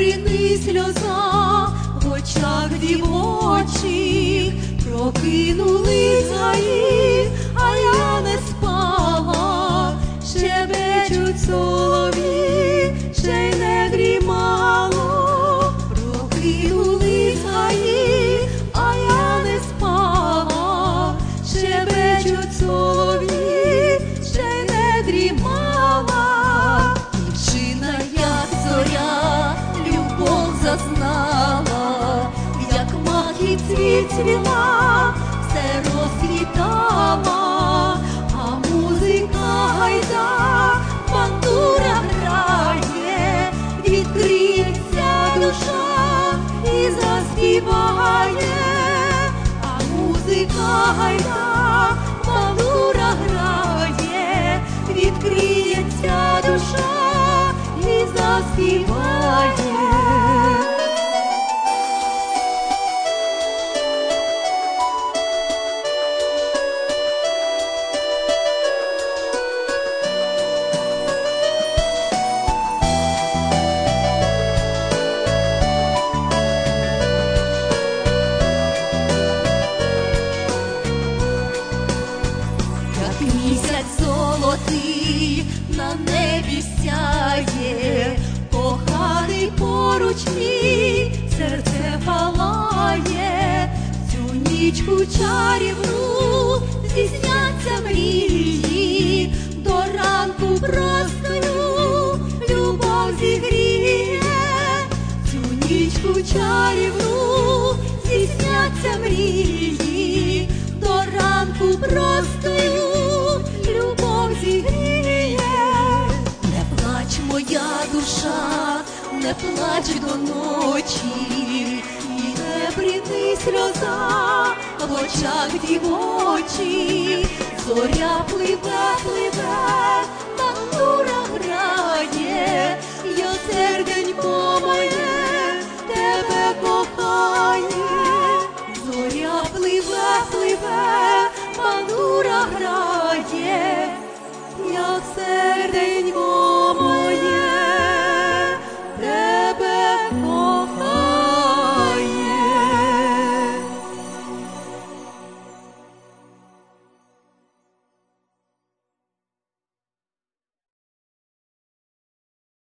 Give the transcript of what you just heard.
брини сльоза в очах дівочих, прокинулись гаї, а я не спала, щебечуть солов'ї, ще й не дрімало. Прокинулись гаї, а я не спала, щебечуть солов'ї, ще й не дрімала. Дівчина, як зоря, любов зазнала, як мак і цвіт цвіла, все розквітала, а музика гайда, бандура грає, відкриється душа і заспіває, а музика гайда, бандура грає, відкриється душа і заспіває. Місяць золотий на небі сяє, коханий поруч мій, серце палає. Цю нічку чарівну здійсняться мрії, до ранку простою любов зігріє. Цю нічку чарівну здійсняться мрії, до ранку простою любов зігріє. Не плач, моя душа, не плач до ночі, і не брини сльоза в очах дівочі. Зоря пливе, пливе, бандура грає, й серденько